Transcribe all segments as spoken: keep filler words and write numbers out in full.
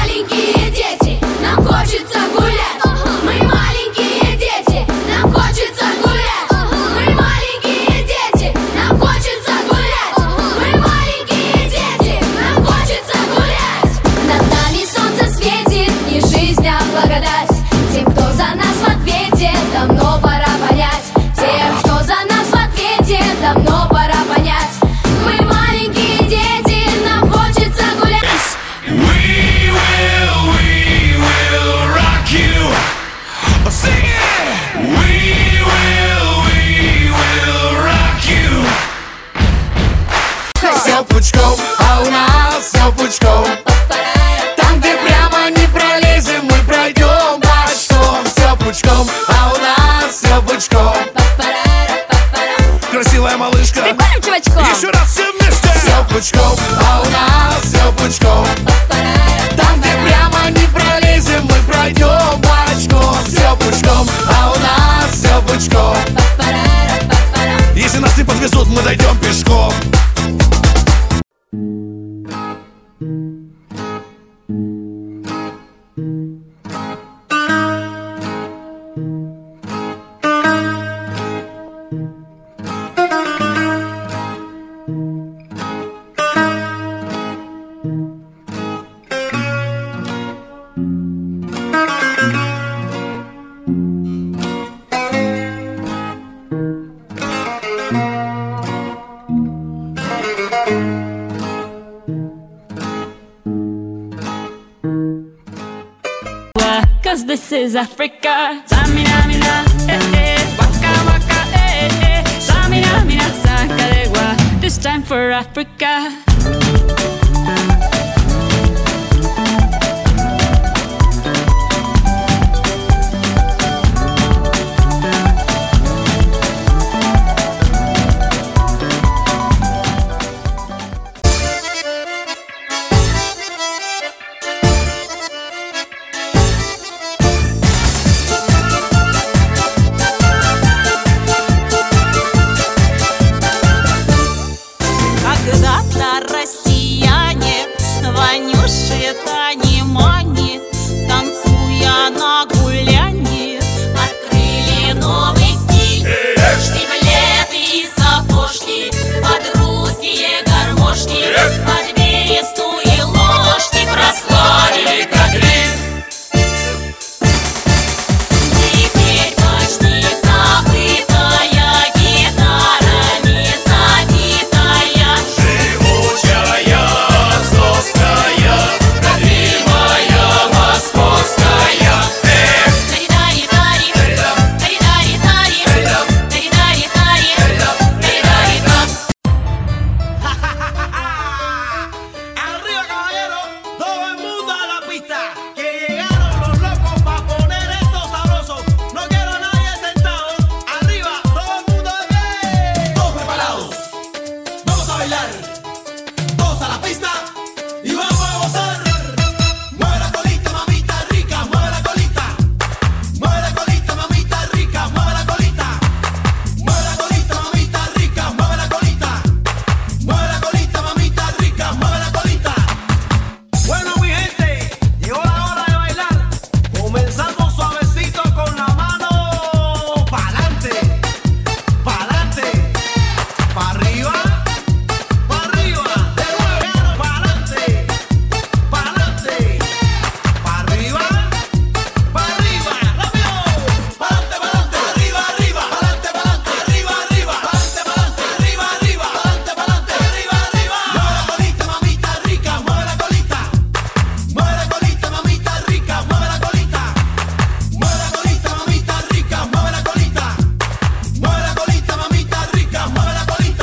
маленькие дети, нам хочется гулять. Мы маленькие дети, нам хочется гулять. Мы маленькие дети, нам хочется гулять. Мы маленькие дети, нам хочется гулять. Над нами солнце светит и жизнь нам благодать. Тем, кто за нас в ответе, давно пора понять. Тем, кто за нас в ответе, давно пора понять. Мы маленькие дети, нам хочется гулять. We will, we will rock you. Sing it! We will, we will rock you. Все пучком, а у нас все пучком. Там, где прямо не пролезем, мы пройдем бочком. Все пучком, а у нас все пучком. Красивая малышка, Прикольным чувачком. еще раз все вместе. Все пучком, а у нас все пучком. Там, где прямо не пролезем, мы пройдем бочком. Все пучком, а у нас все пучком. Если нас не подвезут, мы дойдем пешком. Cause this is Africa. Samina, mina, eh, eh, waka, waka, eh, eh. Samina, mina, sakalegua. This time for Africa. Когда-то россияне, Ванюши, Тани, Мани, танцуя на гуляне, открыли новый стиль. Штиблеты и сапожки, под русские гармошки, под бересту и ложки прославили как гриб. Теперь почти забытая гитара, не забитая, Живучая, отцовская, родимая, московская. Эх! тари-тари-тари, тари-тари-тари, тари-тари-тари, тари-тари-тари. Arriba, caballero, todo el mundo a la pista. Que llegaron los locos para poner esto sabroso. No quiero a nadie sentado. Arriba, todo el mundo de pie. Todos preparados. Vamos a bailar. Todos a la pista y vamos a gozar. Mueve la colita, mamita rica, mueve la colita. Mueve la colita, mamita rica, mueve la colita. Mueve la colita, mamita rica, mueve la colita. Mueve la colita, mamita rica, mueve la colita. Bueno, mi gente, llegó la hora de bailar. Comenzamos suavecito con la mano pa'lante, pa'lante, pa' arriba, pa' arriba, de nuevo, pa'lante, pa'lante, pa' arriba, pa' arriba, rápido, pa'lante, pa'lante, arriba, arriba, pa'lante, pa'lante, arriba, arriba, pa'lante, pa'lante, arriba, arriba, pa'lante, pa'lante, arriba, arriba. Mueve la colita, mamita rica, mueve la colita. Mueve la colita, mamita rica, mueve la colita. Mueve la colita, mamita rica, mueve la colita. Mueve la colita, mamita rica, mueve la colita.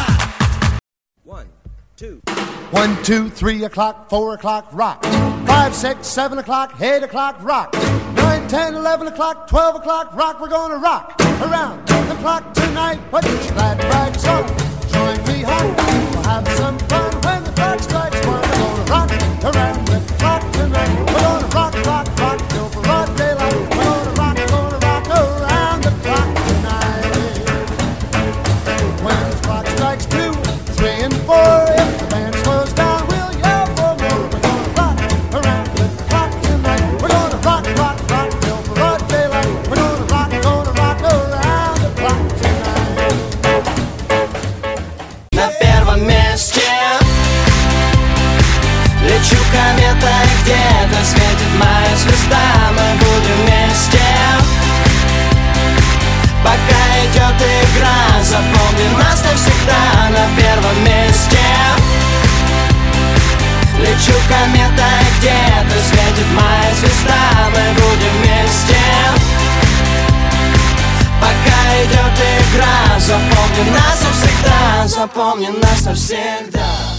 One, two, three o'clock, four o'clock, rock. Five, six, seven o'clock, eight o'clock, rock. Nine, ten, eleven o'clock, twelve o'clock, rock. We're gonna rock around the clock tonight. Put your glad rags on, join me, hon. We'll have some fun when the clock strikes one. We're gonna rock around the clock tonight. We're gonna rock, rock, rock till broad daylight. We're gonna rock, gonna rock around the clock tonight. When the clock strikes two, three, and four, if the band slows down, we'll yell for more. We're gonna rock around the clock всегда на первом месте. Лечу кометой, где-то светит моя звезда. Мы будем вместе, пока идет игра. Запомни нас навсегда, запомни нас навсегда.